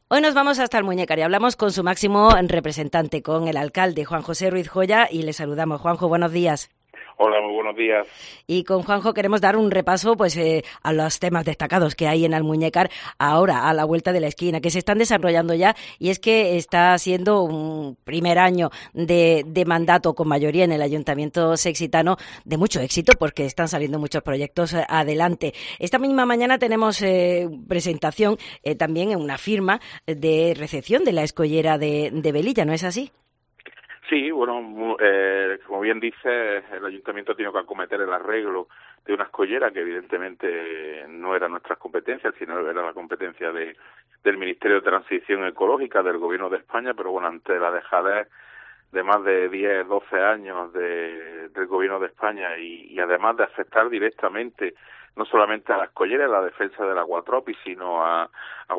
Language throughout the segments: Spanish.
Hoy nos vamos hasta Almuñécar y hablamos con su máximo representante, con el alcalde Juan José Ruiz Joya, y le saludamos. Juanjo, buenos días. Hola, muy buenos días. Y con Juanjo queremos dar un repaso a los temas destacados que hay en Almuñécar ahora, a la vuelta de la esquina, que se están desarrollando ya, y es que está siendo un primer año de mandato con mayoría en el Ayuntamiento sexitano de mucho éxito, porque están saliendo muchos proyectos adelante. Esta misma mañana tenemos presentación también en una firma de recepción de la escollera de Velilla, ¿no es así? Sí, bueno, como bien dice, el Ayuntamiento ha tenido que acometer el arreglo de una escollera que evidentemente no era nuestras competencias, sino era la competencia del Ministerio de Transición Ecológica del Gobierno de España, pero bueno, ante la dejadez de más de 10, 12 años del Gobierno de España y además de afectar directamente no solamente a la escollera, a la defensa del Aquatropi, sino a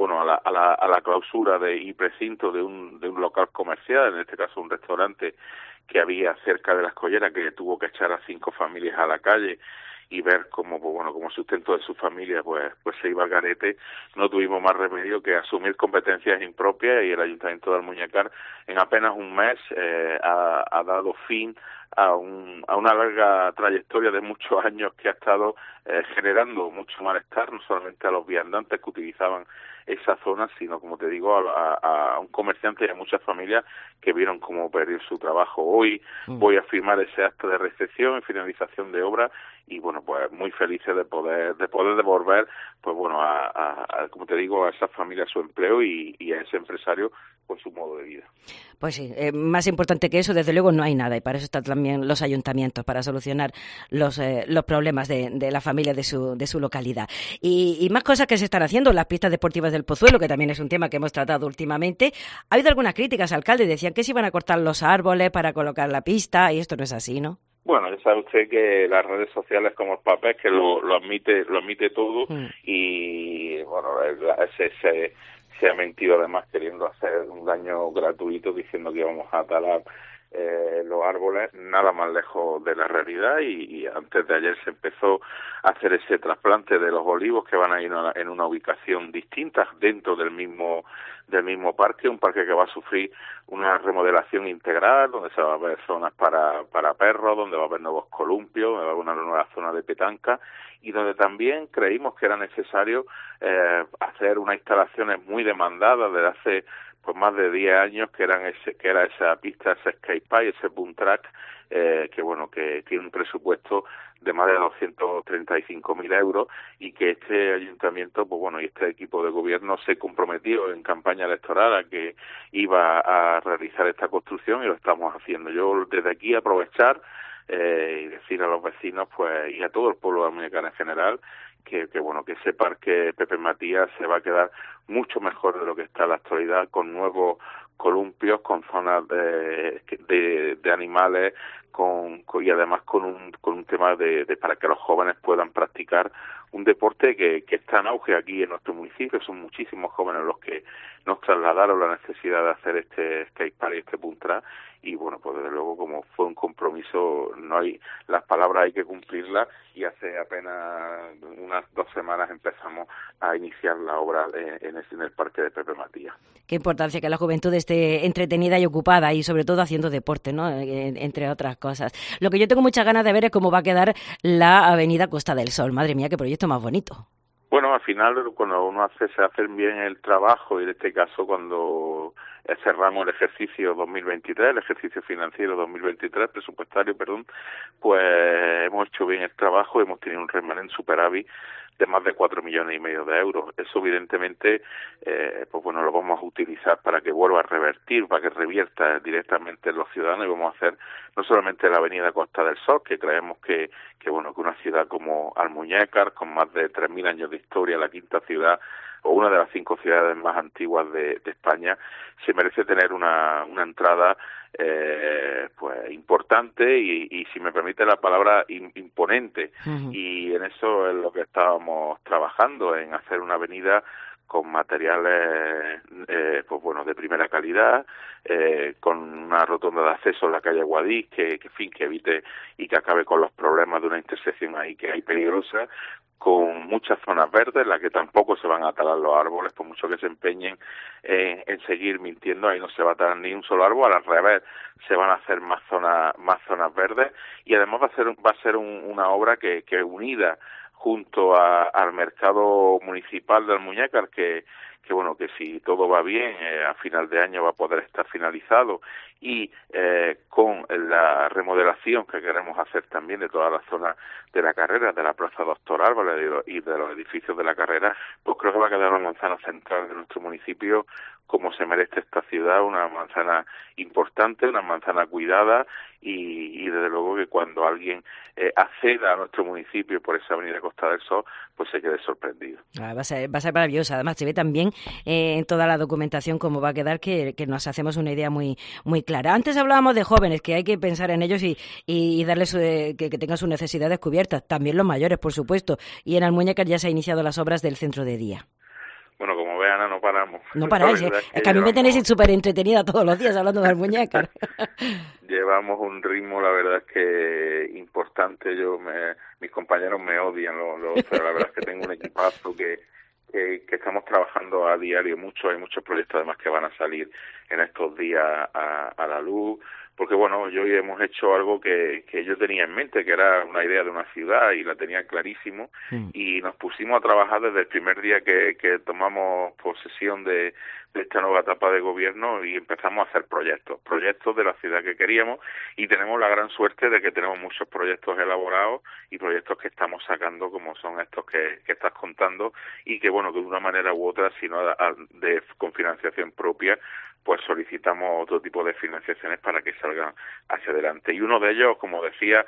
la clausura y precinto de un local comercial, en este caso un restaurante que había cerca de la escollera, que tuvo que echar a 5 familias a la calle y ver cómo, pues bueno, como sustento de su familia pues se iba al garete. No tuvimos más remedio que asumir competencias impropias, y el Ayuntamiento de Almuñécar en apenas un mes ha dado fin a una larga trayectoria de muchos años que ha estado generando mucho malestar, no solamente a los viandantes que utilizaban esa zona, sino, como te digo, a un comerciante y a muchas familias que vieron cómo perder su trabajo. Hoy voy a firmar ese acta de recepción y finalización de obra, y bueno, pues muy felices de poder devolver, pues bueno, como te digo, a esas familias su empleo y a ese empresario pues su modo de vida. Pues sí, más importante que eso, desde luego, no hay nada, y para eso están también los ayuntamientos, para solucionar los problemas de la familia de su localidad. Y más cosas que se están haciendo, las pistas deportivas del Pozuelo, que también es un tema que hemos tratado últimamente. Ha habido algunas críticas, alcalde, decían que se iban a cortar los árboles para colocar la pista, y esto no es así, ¿no? Bueno, ya sabe usted que las redes sociales como el papel que lo admite todo, y bueno, se ha mentido además queriendo hacer un daño gratuito diciendo que íbamos a talar los árboles, nada más lejos de la realidad, y antes de ayer se empezó a hacer ese trasplante de los olivos que van a ir en una ubicación distinta dentro del mismo parque, un parque que va a sufrir una remodelación integral, donde se va a ver zonas para perros, donde va a haber nuevos columpios, va a haber una nueva zona de petanca, y donde también creímos que era necesario hacer unas instalaciones muy demandadas desde hace pues más de 10 años, que era esa pista, ese skate park, ese boom track, que bueno, que tiene un presupuesto de más de 235.000 euros, y que este ayuntamiento, pues bueno, y este equipo de gobierno se comprometió en campaña electoral a que iba a realizar esta construcción, y lo estamos haciendo. Yo desde aquí aprovechar y decir a los vecinos, pues, y a todo el pueblo de Almuñécar en general, que bueno, que ese parque Pepe Matías se va a quedar mucho mejor de lo que está en la actualidad, con nuevos columpios, con zonas de animales, y además con un tema para que los jóvenes puedan practicar un deporte que está en auge aquí en nuestro municipio. Son muchísimos jóvenes los que nos trasladaron la necesidad de hacer este skatepark y este puntra, y bueno, pues desde luego, como fue un compromiso, las palabras hay que cumplirlas, y hace apenas unas 2 semanas empezamos a iniciar la obra en el parque de Pepe Matías. Qué importancia que la juventud esté entretenida y ocupada, y sobre todo haciendo deporte, ¿no? Entre otras cosas. Lo que yo tengo muchas ganas de ver es cómo va a quedar la avenida Costa del Sol. Madre mía, qué proyecto más bonito. Bueno, al final, cuando uno se hace bien el trabajo, y en este caso cuando cerramos el ejercicio 2023, el ejercicio financiero 2023, presupuestario, pues hemos hecho bien el trabajo, hemos tenido un remanente superávit de más de 4,5 millones de euros. Eso evidentemente, pues bueno, lo vamos a utilizar para que vuelva a revertir, para que revierta directamente en los ciudadanos, y vamos a hacer no solamente la avenida Costa del Sol, que creemos que bueno, que una ciudad como Almuñécar, con más de 3.000 años de historia, la quinta ciudad o una de las 5 ciudades más antiguas de España, se merece tener una entrada pues importante y si me permite la palabra, imponente. Uh-huh. Y en eso es lo que estábamos trabajando, en hacer una avenida con materiales pues bueno, de primera calidad, con una rotonda de acceso en la calle Guadix que evite y que acabe con los problemas de una intersección ahí que hay peligrosa, con muchas zonas verdes, en las que tampoco se van a talar los árboles, por mucho que se empeñen en seguir mintiendo, ahí no se va a talar ni un solo árbol, al revés, se van a hacer más zonas verdes, y además va a ser una obra que unida junto al mercado municipal de Almuñécar, que bueno, que si todo va bien, a final de año va a poder estar finalizado, y con la remodelación que queremos hacer también de toda la zona de la carrera, de la Plaza Doctor Álvarez y de los edificios de la carrera, pues creo que va a quedar una manzana central de nuestro municipio, como se merece esta ciudad, una manzana importante, una manzana cuidada, y desde luego que cuando alguien acceda a nuestro municipio por esa avenida Costa del Sol, pues se quede sorprendido. Va a ser maravillosa. Además, se ve también en toda la documentación cómo va a quedar, que nos hacemos una idea muy clara. Antes hablábamos de jóvenes, que hay que pensar en ellos y darles que tengan sus necesidades cubiertas. También los mayores, por supuesto. Y en Almuñécar ya se han iniciado las obras del centro de día. Bueno, como vean, Ana, no paramos. No paráis, es que a mí me tenéis súper entretenida todos los días hablando de Almuñécar. Llevamos un ritmo, la verdad es que importante. Mis compañeros me odian, pero la verdad es que tengo un equipazo que estamos trabajando a diario mucho. Hay muchos proyectos además que van a salir en estos días a la luz, porque bueno, hoy hemos hecho algo que yo tenía en mente, que era una idea de una ciudad y la tenía clarísimo, y nos pusimos a trabajar desde el primer día que tomamos posesión de esta nueva etapa de gobierno, y empezamos a hacer proyectos de la ciudad que queríamos, y tenemos la gran suerte de que tenemos muchos proyectos elaborados y proyectos que estamos sacando, como son estos que estás contando, y que bueno, que de una manera u otra, si no con financiación propia, pues solicitamos otro tipo de financiaciones para que salgan hacia adelante. Y uno de ellos, como decía,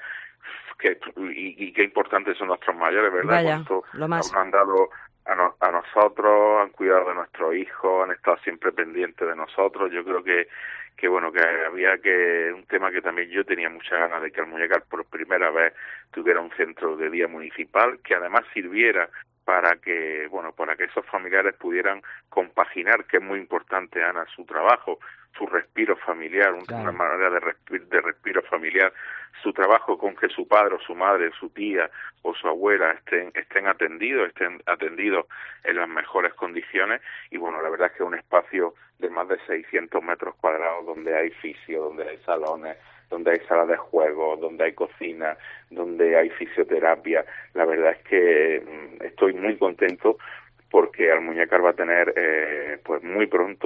y qué importantes son nuestros mayores, ¿verdad? Vaya, lo más. Nos han dado a nosotros, han cuidado de nuestros hijos, han estado siempre pendientes de nosotros. Yo creo que bueno, que había un tema que también yo tenía muchas ganas de que Almuñécar por primera vez tuviera un centro de día municipal, que además sirviera para que esos familiares pudieran compaginar, que es muy importante, Ana, su trabajo, su respiro familiar, claro, una manera de respiro familiar, su trabajo con que su padre o su madre, su tía o su abuela estén atendidos en las mejores condiciones. Y bueno, la verdad es que es un espacio de más de 600 metros cuadrados, donde hay fisio, donde hay salones, donde hay salas de juegos, donde hay cocina, donde hay fisioterapia. La verdad es que estoy muy contento, porque Almuñécar va a tener pues muy pronto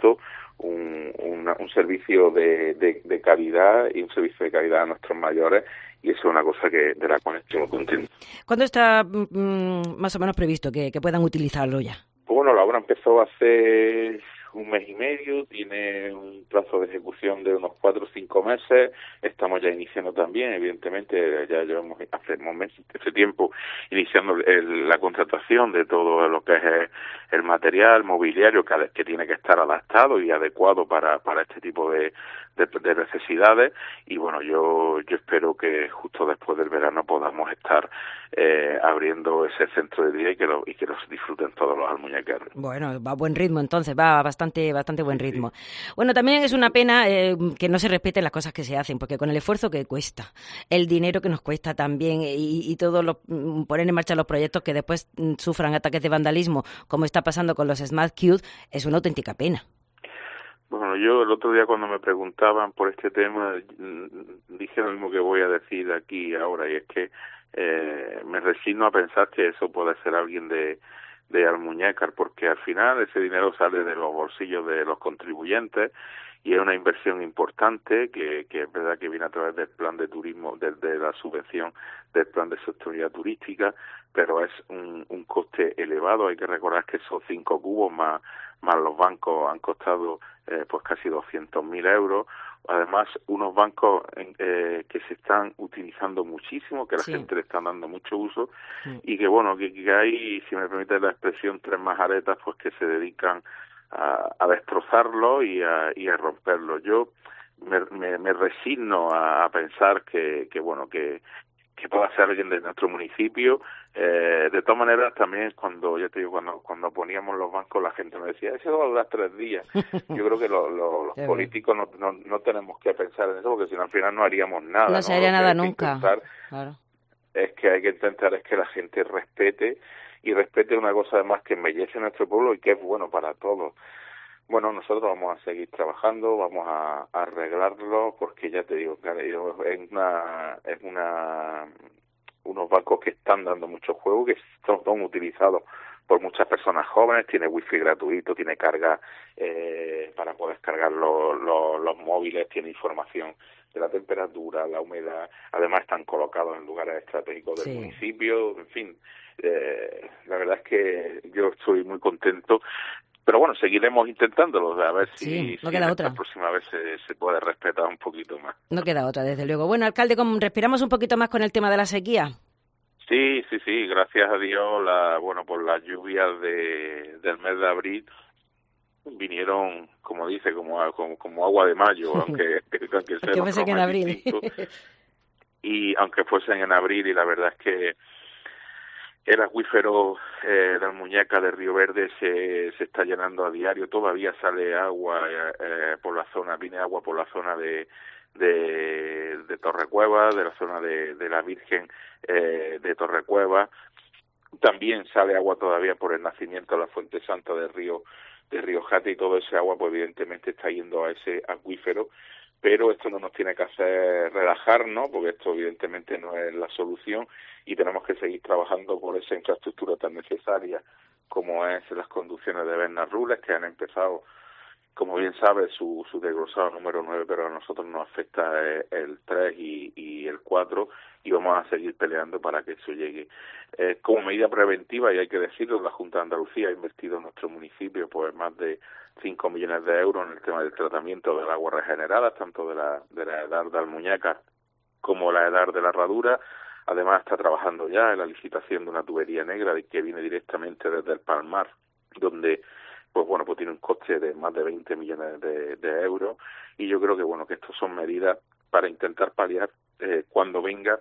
un servicio de calidad, y un servicio de calidad a nuestros mayores, y eso es una cosa de la cual estoy muy contento. ¿Cuándo está más o menos previsto que puedan utilizarlo ya? Pues bueno, la obra empezó hace un mes y medio, tiene un plazo de ejecución de unos 4 o 5 meses. Estamos ya iniciando también, evidentemente, ya llevamos hace tiempo iniciando la contratación de todo lo que es el material mobiliario que tiene que estar adaptado y adecuado para este tipo de necesidades. Y bueno, yo espero que justo después del verano podamos estar abriendo ese centro de día y que los disfruten todos los almuñécaros. Bueno, va a buen ritmo entonces, va bastante buen ritmo. Sí. Bueno, también es una pena que no se respeten las cosas que se hacen, porque con el esfuerzo que cuesta, el dinero que nos cuesta también, y todo poner en marcha los proyectos que después sufran ataques de vandalismo, como está pasando con los Smart Cube, es una auténtica pena. Bueno, yo el otro día cuando me preguntaban por este tema, dije lo mismo que voy a decir aquí ahora, y es que me resigno a pensar que eso puede ser alguien de Almuñécar, porque al final ese dinero sale de los bolsillos de los contribuyentes, y es una inversión importante que es verdad que viene a través del plan de turismo, de la subvención del plan de sostenibilidad turística, pero es un coste elevado. Hay que recordar que esos 5 cubos más los bancos han costado pues casi 200.000 euros. Además, unos bancos que se están utilizando muchísimo, que la gente le está dando mucho uso, y que bueno, que hay, si me permite la expresión, 3 majaretas pues que se dedican a destrozarlo y a romperlo. Yo me resigno a pensar que pueda ser alguien de nuestro municipio. De todas maneras, también cuando poníamos los bancos, la gente me decía, eso va a durar 3 días. Yo creo que los políticos no tenemos que pensar en eso, porque si no al final no haríamos nada. No se haría nada nunca. Claro. es que hay que intentar es que la gente respete una cosa además que embellece nuestro pueblo y que es bueno para todos. Bueno, nosotros vamos a seguir trabajando, vamos a arreglarlo, porque ya te digo, es unos bancos que están dando mucho juego, que son utilizados por muchas personas jóvenes, tiene wifi gratuito, tiene carga para poder cargar los móviles, tiene información de la temperatura, la humedad, además están colocados en lugares estratégicos del municipio, en fin, la verdad es que yo estoy muy contento, pero bueno, seguiremos intentándolo, a ver si la próxima vez se puede respetar un poquito más. No queda otra, desde luego. Bueno, alcalde, ¿respiramos un poquito más con el tema de la sequía? Sí, gracias a Dios, por las lluvias del mes de abril vinieron, como dice, como agua de mayo, aunque fuesen en abril. Y aunque fuesen en abril, y la verdad es que el acuífero de Almuñécar, de Río Verde, se está llenando a diario, todavía sale agua por la zona, viene agua por la zona de Torrecueva, de la zona de la Virgen de Torrecueva. También sale agua todavía por el nacimiento de la Fuente Santa del río Jate, y todo ese agua pues evidentemente está yendo a ese acuífero, pero esto no nos tiene que hacer relajarnos, porque esto evidentemente no es la solución, y tenemos que seguir trabajando por esa infraestructura tan necesaria como es las conducciones de Bernarrules, que han empezado, como bien sabes, su desglosado número 9, pero a nosotros nos afecta el 3 y el 4, y vamos a seguir peleando para que eso llegue. Como medida preventiva, y hay que decirlo, la Junta de Andalucía ha invertido en nuestro municipio pues más de 5 millones de euros en el tema del tratamiento del agua regenerada, tanto de la edad de Almuñécar como la edad de la Herradura. Además está trabajando ya en la licitación de una tubería negra que viene directamente desde el Palmar, donde pues tiene un coste de más de 20 millones de euros, y yo creo que estos son medidas para intentar paliar cuando venga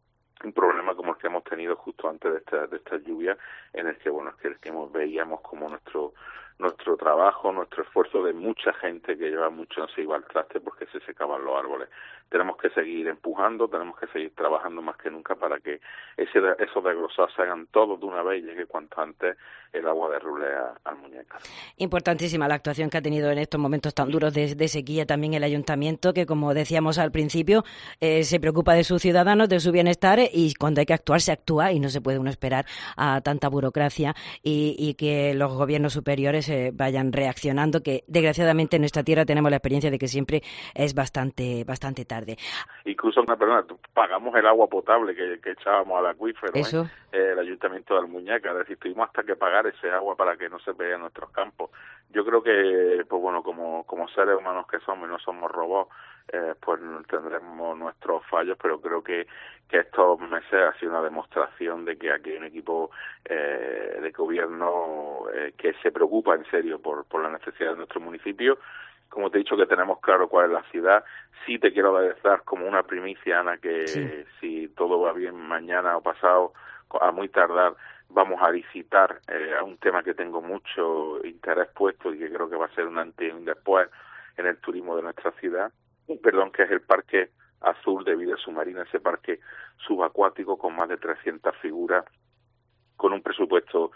un problema como el que hemos tenido justo antes de esta lluvia, en el que veíamos como nuestro trabajo, nuestro esfuerzo de mucha gente que lleva mucho no se iba al traste porque se secaban los árboles. Tenemos que seguir empujando, tenemos que seguir trabajando más que nunca para que esos desglosados se hagan todos de una vez y llegue cuanto antes el agua de Rules a Almuñécar. Importantísima la actuación que ha tenido en estos momentos tan duros de sequía también el Ayuntamiento, que como decíamos al principio, se preocupa de sus ciudadanos, de su bienestar, y cuando hay que actuar se actúa, y no se puede uno esperar a tanta burocracia y que los gobiernos superiores vayan reaccionando, que desgraciadamente en nuestra tierra tenemos la experiencia de que siempre es bastante tarde. Incluso, pagamos el agua potable que echábamos al acuífero, el Ayuntamiento de Almuñécar, es decir, tuvimos hasta que pagar ese agua para que no se pegue en nuestros campos. Yo creo que, como seres humanos que somos y no somos robots, pues tendremos nuestros fallos, pero creo que estos meses ha sido una demostración de que aquí hay un equipo de gobierno que se preocupa en serio por la necesidad de nuestro municipio. Como te he dicho que tenemos claro cuál es la ciudad, sí te quiero dar como una primicia, Ana, que si todo va bien mañana o pasado, a muy tardar, vamos a licitar a un tema que tengo mucho interés puesto y que creo que va a ser un antes y un después en el turismo de nuestra ciudad, que es el Parque Azul de Vida Submarina, ese parque subacuático con más de 300 figuras, con un presupuesto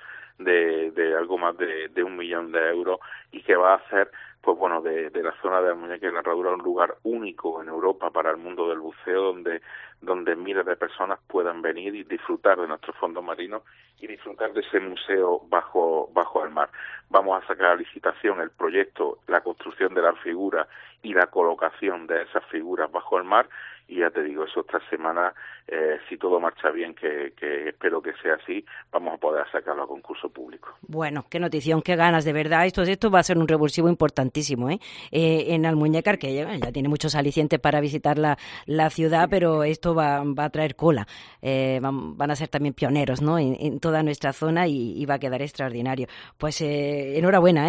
de algo más de 1 millón de euros, y que va a hacer de la zona de Almuñécar y la Herradura un lugar único en Europa para el mundo del buceo, donde miles de personas puedan venir y disfrutar de nuestros fondos marinos y disfrutar de ese museo bajo el mar. Vamos a sacar a licitación el proyecto, la construcción de las figuras y la colocación de esas figuras bajo el mar, y ya te digo, eso esta semana, si todo marcha bien, que espero que sea así, vamos a poder sacarlo a concurso público. Bueno, qué notición, qué ganas, de verdad. Esto va a ser un revulsivo importantísimo, en Almuñécar, que ya tiene muchos alicientes para visitar la ciudad, pero esto va a traer cola. Van a ser también pioneros, ¿no?, en toda nuestra zona, y va a quedar extraordinario. Pues enhorabuena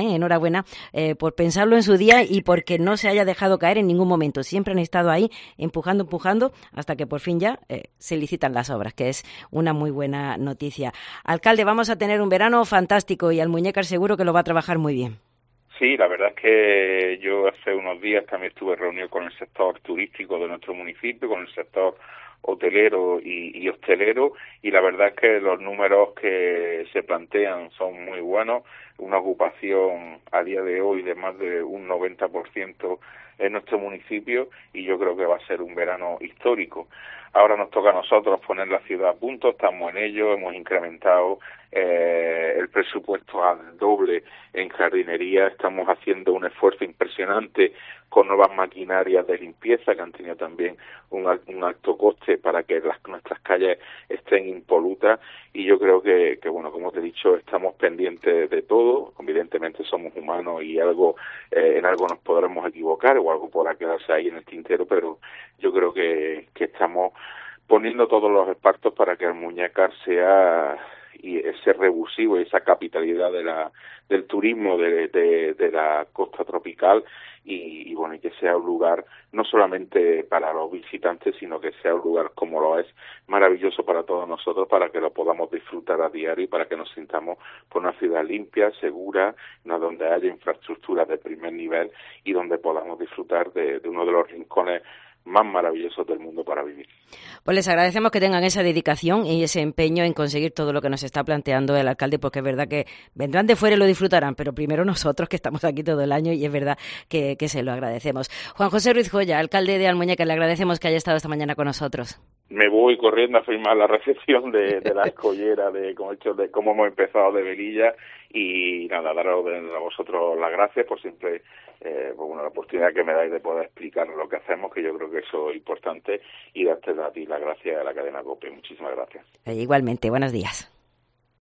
por pensarlo en su día y porque no se haya dejado caer en ningún momento. Siempre han estado ahí empujando hasta que por fin ya se licitan las obras, que es una muy buena noticia. Alcalde, vamos a tener un verano fantástico y Almuñécar seguro que lo va a trabajar muy bien. Sí, la verdad es que yo hace unos días también estuve reunido con el sector turístico de nuestro municipio, con el sector hotelero y hostelero, y la verdad es que los números que se plantean son muy buenos, una ocupación a día de hoy de más de un 90% en nuestro municipio, y yo creo que va a ser un verano histórico. Ahora nos toca a nosotros poner la ciudad a punto, estamos en ello, hemos incrementado el presupuesto al doble en jardinería, estamos haciendo un esfuerzo impresionante con nuevas maquinarias de limpieza que han tenido también un alto coste para que nuestras calles estén impolutas, y yo creo que bueno, como te he dicho, estamos pendientes de todo. Evidentemente somos humanos y en algo nos podremos equivocar o algo podrá quedarse ahí en el tintero, pero yo creo que estamos poniendo todos los esfuerzos para que Almuñécar sea y ese revulsivo y esa capitalidad del turismo de la costa tropical, y bueno, y que sea un lugar no solamente para los visitantes, sino que sea un lugar, como lo es, maravilloso para todos nosotros, para que lo podamos disfrutar a diario y para que nos sintamos por una ciudad limpia, segura, donde haya infraestructuras de primer nivel y donde podamos disfrutar de uno de los rincones más maravillosos del mundo para vivir. Pues les agradecemos que tengan esa dedicación y ese empeño en conseguir todo lo que nos está planteando el alcalde, porque es verdad que vendrán de fuera y lo disfrutarán, pero primero nosotros, que estamos aquí todo el año, y es verdad que se lo agradecemos. Juan José Ruiz Joya, alcalde de Almuñécar, le agradecemos que haya estado esta mañana con nosotros. Me voy corriendo a firmar la recepción de la escollera de cómo hemos empezado de Velilla, y nada, daros a vosotros las gracias por siempre la oportunidad que me dais de poder explicar lo que hacemos, que yo creo que eso es importante, y darte a ti las gracias a la cadena COPE. Muchísimas gracias. Igualmente, buenos días.